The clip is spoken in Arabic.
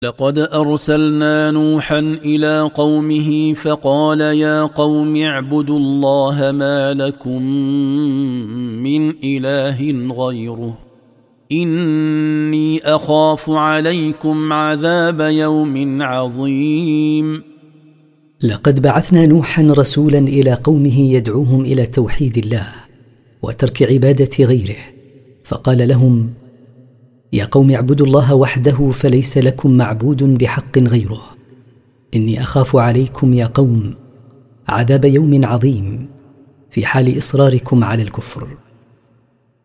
لقد أرسلنا نوحا إلى قومه فقال يا قوم اعبدوا الله ما لكم من إله غيره إني أخاف عليكم عذاب يوم عظيم. لقد بعثنا نوحا رسولا إلى قومه يدعوهم إلى توحيد الله وترك عبادة غيره، فقال لهم يا قوم اعبدوا الله وحده فليس لكم معبود بحق غيره، إني أخاف عليكم يا قوم عذاب يوم عظيم في حال إصراركم على الكفر.